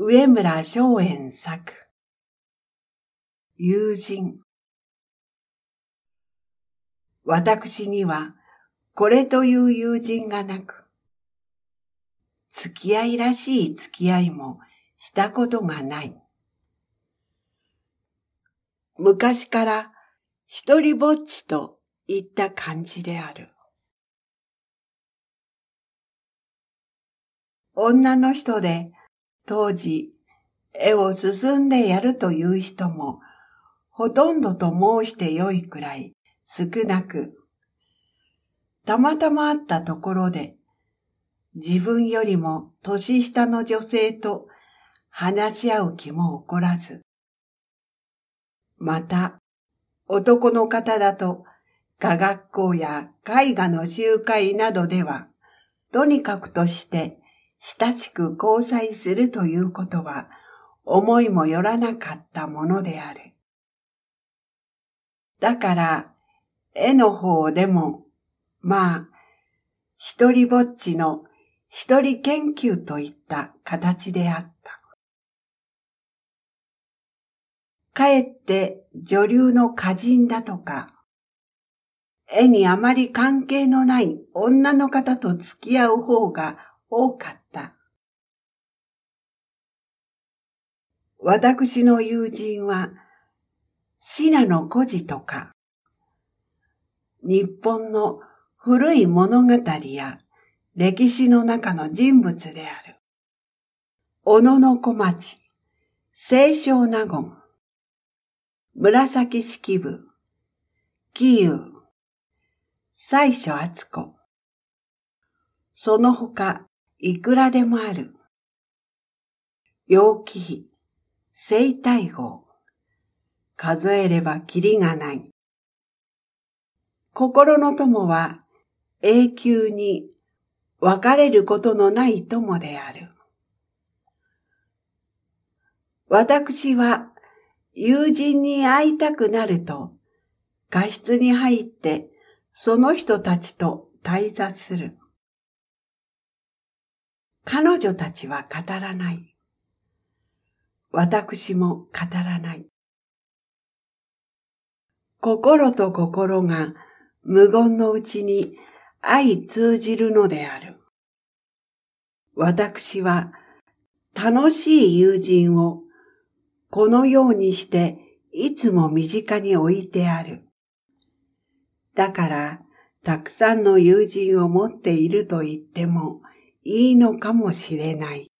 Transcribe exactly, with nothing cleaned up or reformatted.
上村松園作。友人。私にはこれという友人がなく、付き合いらしい付き合いもしたことがない。昔から一人ぼっちといった感じである。女の人で当時絵を進んでやるという人もほとんどと申してよいくらい少なく、たまたま会ったところで自分よりも年下の女性と話し合う気も起こらず、また男の方だと科学校や絵画の集会などではとにかくとして親しく交際するということは思いもよらなかったものである。だから絵の方でもまあ一人ぼっちの一人研究といった形であった。かえって女流の歌人だとか、絵にあまり関係のない女の方と付き合う方が多かった。私の友人は、信濃孤児とか、日本の古い物語や歴史の中の人物である。小野小町、清少納言、紫式部、紀友、妻所敦子。その他、いくらでもある。楊貴妃、清太后。数えればきりがない。心の友は永久に別れることのない友である。私は友人に会いたくなると、画室に入ってその人たちと対座する。彼女たちは語らない。私も語らない。心と心が無言のうちに相通じるのである。私は楽しい友人をこのようにしていつも身近に置いてある。だからたくさんの友人を持っていると言ってもいいのかもしれない。